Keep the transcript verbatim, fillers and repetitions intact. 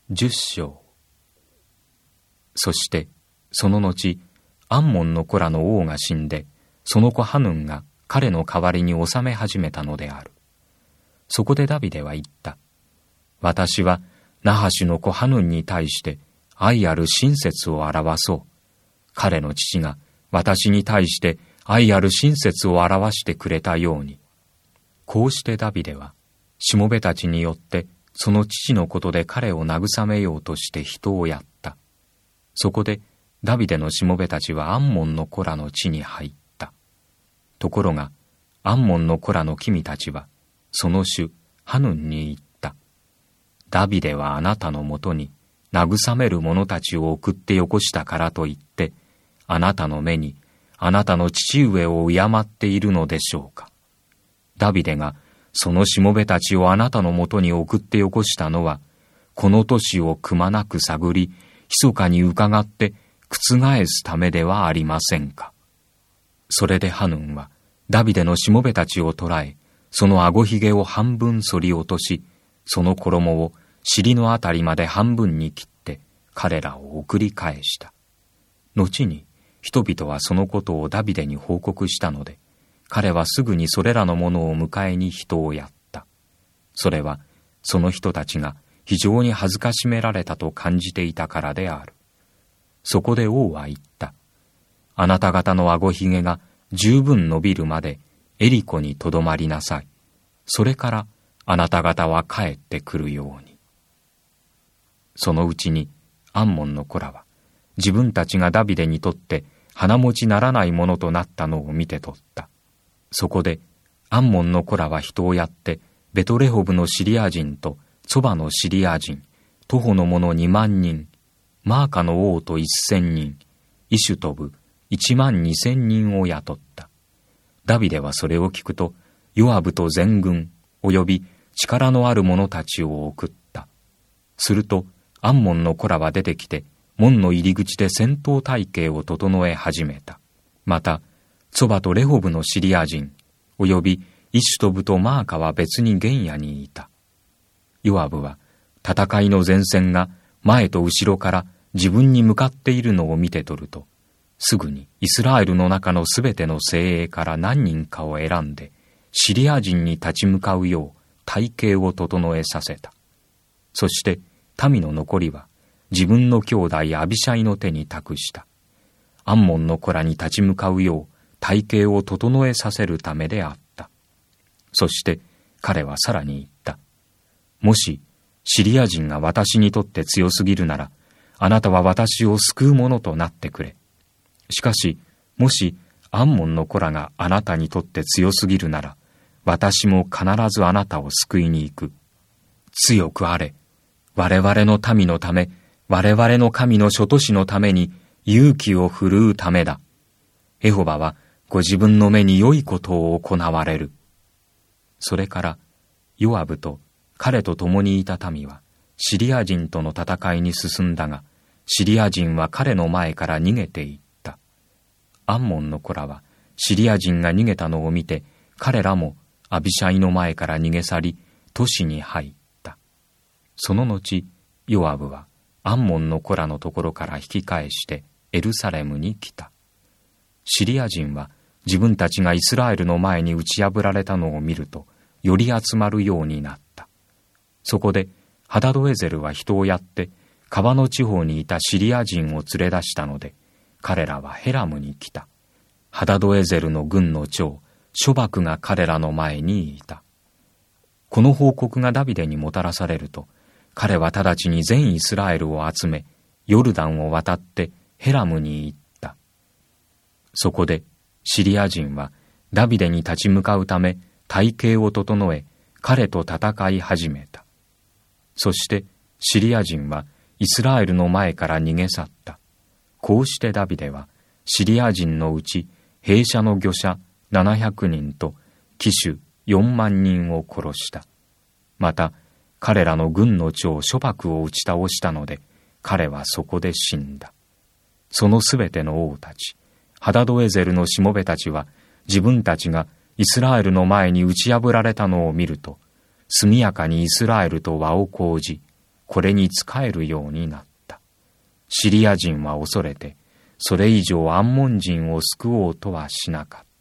十章。そしてその後、アンモンの子らの王が死んで、その子ハヌンが彼の代わりに治め始めたのである。そこでダビデは言った。私はナハシュの子ハヌンに対して愛ある親切を表そう。彼の父が私に対して愛ある親切を表してくれたように。こうしてダビデはしもべたちによってその父のことで彼を慰めようとして人をやった。そこでダビデのしもべたちはアンモンの子らの地に入った。ところがアンモンの子らの君たちはその主ハヌンに言った。ダビデはあなたのもとに慰める者たちを送ってよこしたからといって、あなたの目にあなたの父上を敬っているのでしょうか。ダビデがそのしもべたちをあなたのもとに送ってよこしたのは、この年をくまなく探り、密かに伺って覆すためではありませんか。それでハヌンはダビデのしもべたちを捕らえ、その顎ひげを半分剃り落とし、その衣を尻のあたりまで半分に切って彼らを送り返した。後に人々はそのことをダビデに報告したので、彼はすぐにそれらのものを迎えに人をやった。それはその人たちが非常に恥ずかしめられたと感じていたからである。そこで王は言った。あなた方の顎ひげが十分伸びるまでエリコにとどまりなさい。それからあなた方は帰ってくるように。そのうちにアンモンの子らは自分たちがダビデにとって鼻持ちならないものとなったのを見て取った。そこでアンモンの子らは人をやってベトレホブのシリア人とソバのシリア人、トホの者二万人、マーカの王と一千人、イシュトブ一万二千人を雇った。ダビデはそれを聞くと、ヨアブと全軍および力のある者たちを送った。するとアンモンの子らは出てきて、門の入り口で戦闘隊形を整え始めた。またソバとレホブのシリア人およびイシュトブとマーカは別に原野にいた。ヨアブは戦いの前線が前と後ろから自分に向かっているのを見て取ると、すぐにイスラエルの中のすべての精鋭から何人かを選んでシリア人に立ち向かうよう隊形を整えさせた。そして民の残りは自分の兄弟アビシャイの手に託した。アンモンの子らに立ち向かうよう隊形を整えさせるためであった。そして彼はさらに言った。もしシリア人が私にとって強すぎるなら、あなたは私を救う者となってくれ。しかしもしアンモンの子らがあなたにとって強すぎるなら、私も必ずあなたを救いに行く。強くあれ。我々の民のため、我々の神の諸都市のために勇気を振るうためだ。エホバはご自分の目に良いことを行われる。それからヨアブと彼と共にいた民はシリア人との戦いに進んだが、シリア人は彼の前から逃げていった。アンモンの子らはシリア人が逃げたのを見て、彼らもアビシャイの前から逃げ去り、都市に入った。その後ヨアブはアンモンの子らのところから引き返してエルサレムに来た。シリア人は自分たちがイスラエルの前に打ち破られたのを見ると、より集まるようになった。そこでハダドエゼルは人をやって川の地方にいたシリア人を連れ出したので、彼らはヘラムに来た。ハダドエゼルの軍の長ショバクが彼らの前にいた。この報告がダビデにもたらされると、彼は直ちに全イスラエルを集め、ヨルダンを渡ってヘラムに行った。そこでシリア人はダビデに立ち向かうため隊形を整え、彼と戦い始めた。そしてシリア人はイスラエルの前から逃げ去った。こうしてダビデはシリア人のうち兵舎の御者ななひゃくにんと騎手よんまんにんを殺した。また彼らの軍の長ショバクを打ち倒したので、彼はそこで死んだ。そのすべての王たち、ハダドエゼルのしもべたちは、自分たちがイスラエルの前に打ち破られたのを見ると、速やかにイスラエルと和を講じ、 これに仕えるようになった。シリア人は恐れて、それ以上アンモン人を救おうとはしなかった。